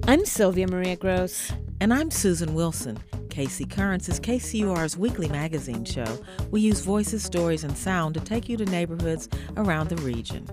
I'm Sylvia Maria Gross. And I'm Susan Wilson. KC Currents is KCUR's weekly magazine show. We use voices, stories, and sound to take you to neighborhoods around the region.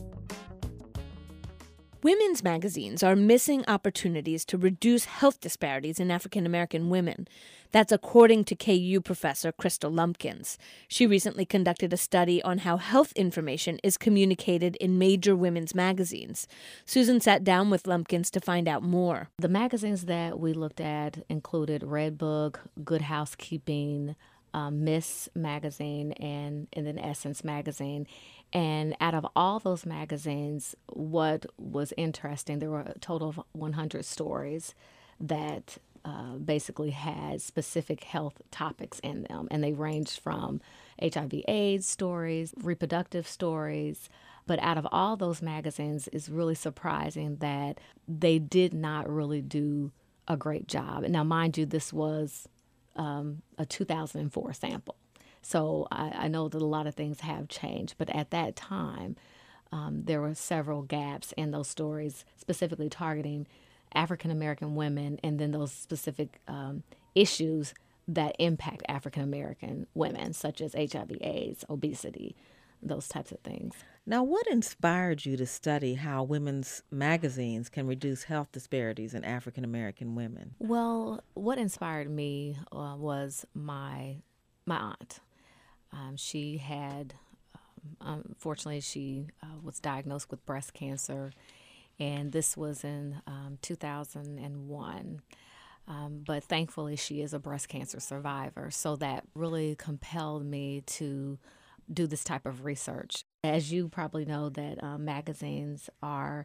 Women's magazines are missing opportunities to reduce health disparities in African American women. That's according to KU professor Crystal Lumpkins. She recently conducted a study on how health information is communicated in major women's magazines. Susan sat down with Lumpkins to find out more. The magazines that we looked at included Red Book, Good Housekeeping, Miss Magazine, and then Essence Magazine. And out of all those magazines, what was interesting, there were a total of 100 stories that basically had specific health topics in them. And they ranged from HIV/AIDS stories, reproductive stories. But out of all those magazines, it's really surprising that they did not really do a great job. Now, mind you, this was a 2004 sample. So I know that a lot of things have changed, but at that time, there were several gaps in those stories, specifically targeting African American women and then those specific issues that impact African American women, such as HIV/AIDS, obesity, those types of things. Now, what inspired you to study how women's magazines can reduce health disparities in African American women? Well, what inspired me was my aunt. She had, unfortunately, she was diagnosed with breast cancer, and this was in 2001. But thankfully, she is a breast cancer survivor, so that really compelled me to do this type of research. As you probably know, that magazines are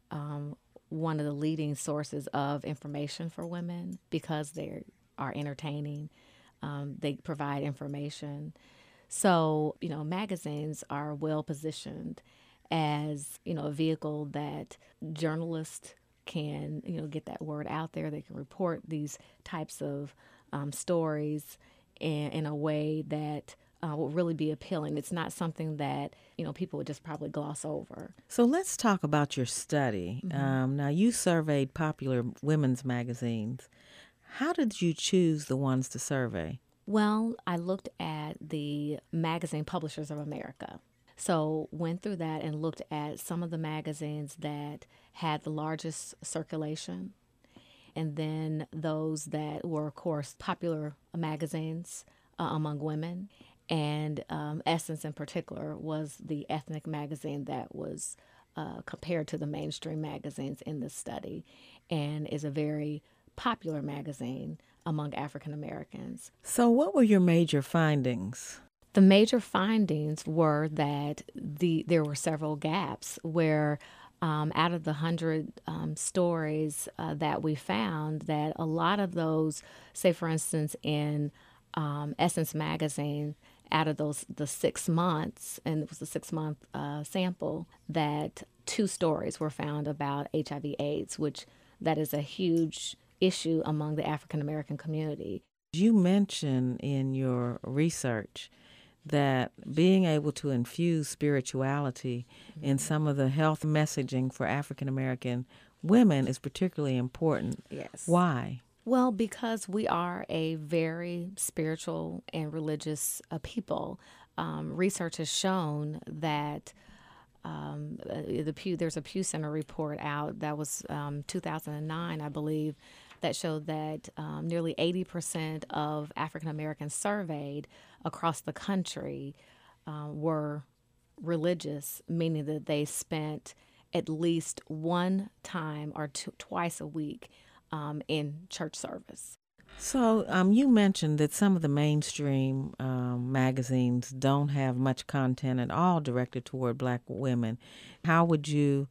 one of the leading sources of information for women because they are entertaining. They provide information. So, magazines are well positioned as, a vehicle that journalists can, get that word out there. They can report these types of stories in a way that will really be appealing. It's not something that, people would just probably gloss over. So let's talk about your study. Mm-hmm. Now, you surveyed popular women's magazines. How did you choose the ones to survey? Well, I looked at the Magazine Publishers of America. So went through that and looked at some of the magazines that had the largest circulation, and then those that were, of course, popular magazines among women. And Essence in particular was the ethnic magazine that was compared to the mainstream magazines in this study, and is a very popular magazine among African Americans. So what were your major findings? The major findings were that there were several gaps where out of the 100 stories that we found, that a lot of those, say for instance in Essence Magazine, out of the 6 months, and it was a 6-month sample, that 2 stories were found about HIV/AIDS, which that is a huge issue among the African American community. You mentioned in your research that being able to infuse spirituality in some of the health messaging for African American women is particularly important. Yes. Why? Well, because we are a very spiritual and religious people. Research has shown that there's a Pew Center report out that was 2009, I believe, that showed that nearly 80% of African Americans surveyed across the country were religious, meaning that they spent at least one time or twice a week in church service. So you mentioned that some of the mainstream magazines don't have much content at all directed toward Black women. How would you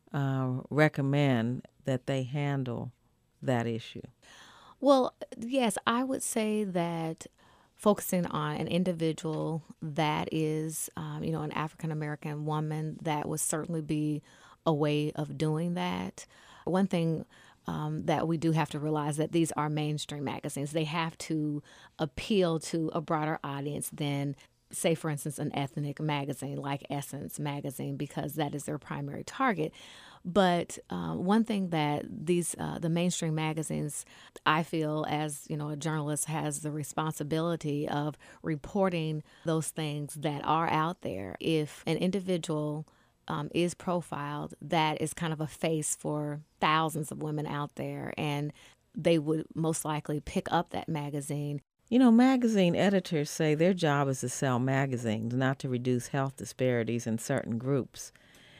recommend that they handle that issue? Well, yes, I would say that focusing on an individual that is, an African-American woman, that would certainly be a way of doing that. One thing that we do have to realize that these are mainstream magazines. They have to appeal to a broader audience than say, for instance, an ethnic magazine like Essence magazine, because that is their primary target. But one thing that the mainstream magazines, I feel, as a journalist, has the responsibility of reporting those things that are out there. If an individual is profiled, that is kind of a face for thousands of women out there, and they would most likely pick up that magazine. Magazine editors say their job is to sell magazines, not to reduce health disparities in certain groups,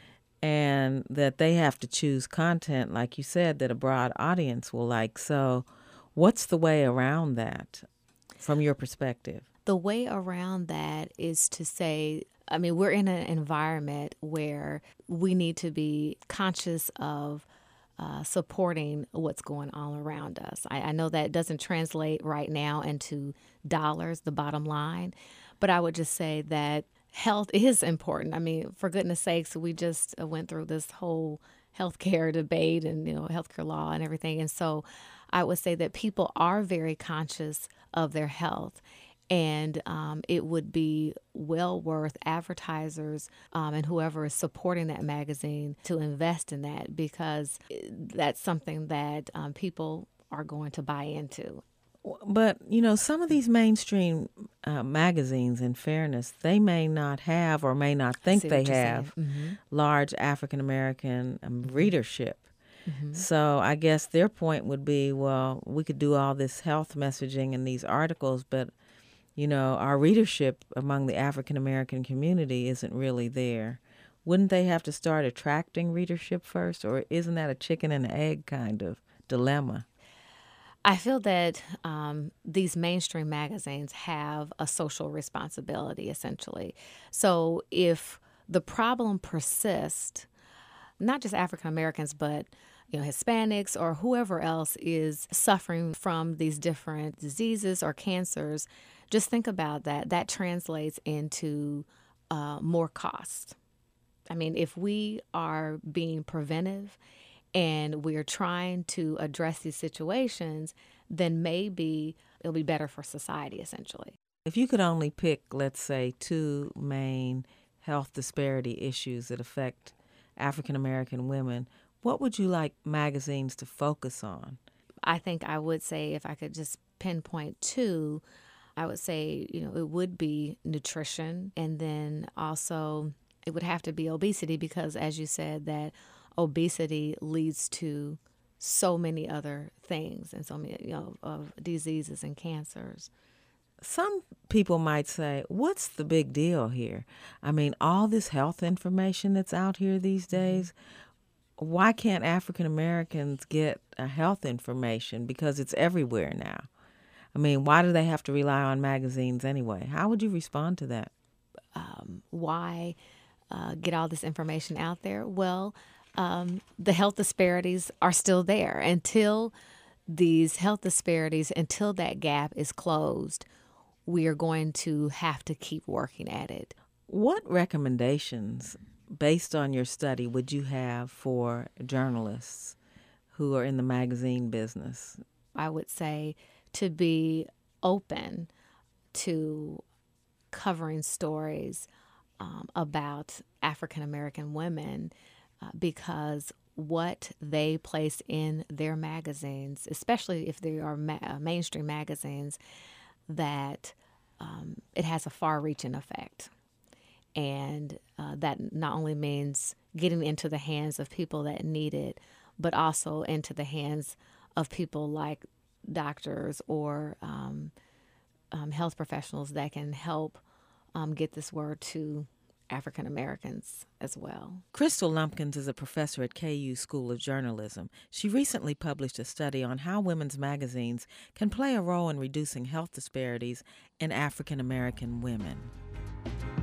and that they have to choose content, like you said, that a broad audience will like. So what's the way around that from your perspective? The way around that is to say, we're in an environment where we need to be conscious of supporting what's going on around us. I know that doesn't translate right now into dollars, the bottom line, but I would just say that health is important. For goodness sakes, we just went through this whole healthcare debate and, healthcare law and everything. And so I would say that people are very conscious of their health. And it would be well worth advertisers and whoever is supporting that magazine to invest in that, because that's something that people are going to buy into. But, some of these mainstream magazines, in fairness, they may not have or may not think they have large African-American readership. Mm-hmm. So I guess their point would be, well, we could do all this health messaging in these articles, but our readership among the African-American community isn't really there. Wouldn't they have to start attracting readership first, or isn't that a chicken and egg kind of dilemma? I feel that these mainstream magazines have a social responsibility, essentially. So if the problem persists, not just African-Americans, but Hispanics or whoever else is suffering from these different diseases or cancers, just think about that. That translates into more cost. If we are being preventive and we're trying to address these situations, then maybe it'll be better for society, essentially. If you could only pick, let's say, two main health disparity issues that affect African-American women, what would you like magazines to focus on? I think I would say, if I could just pinpoint two, I would say, it would be nutrition, and then also it would have to be obesity, because as you said, that obesity leads to so many other things and so many, of diseases and cancers. Some people might say, what's the big deal here? All this health information that's out here these days, why can't African Americans get health information? Because it's everywhere now. Why do they have to rely on magazines anyway? How would you respond to that? Why get all this information out there? Well, the health disparities are still there. Until that gap is closed, we are going to have to keep working at it. What recommendations, based on your study, would you have for journalists who are in the magazine business? I would say to be open to covering stories about African American women, because what they place in their magazines, especially if they are mainstream magazines, that it has a far-reaching effect. And that not only means getting into the hands of people that need it, but also into the hands of people like doctors or health professionals that can help get this word to African Americans as well. Crystal Lumpkins is a professor at KU School of Journalism. She recently published a study on how women's magazines can play a role in reducing health disparities in African American women.